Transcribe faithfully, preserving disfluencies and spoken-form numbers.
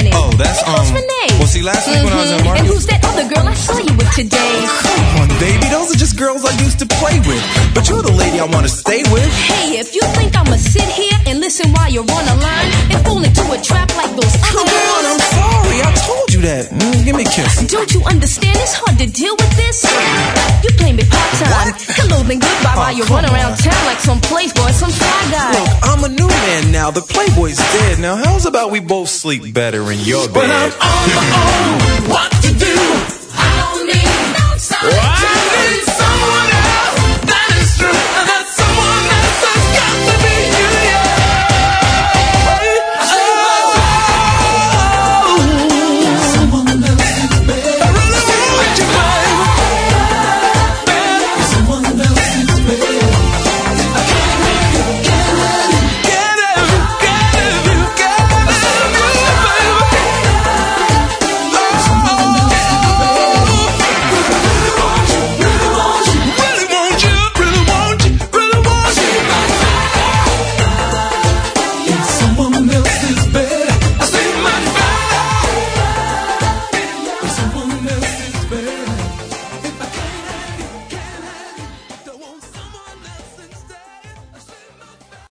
Shannon. Oh, that's, um... Who's Renee? Well, see, last week mm-hmm. when I was at Marcus... And who's that other girl I saw you with today? Come on, baby, those are just girls I used to play with. But you're the lady I want to stay with. Hey, if you think I'ma sit here and listen while you're on a line and fall into a trap like those other Come girls... on, I'm sorry, I told you that. Mm, give me a kiss. Don't you understand? It's hard to deal with this. You play me part-time. Hello, then goodbye oh, while you run around on. Town like some playboy, some fly guy. Look, I'm a new man now. The Playboy's dead. Now, how's about we both sleep better in your bed? When I'm on my own, what to do? I don't need no solitude.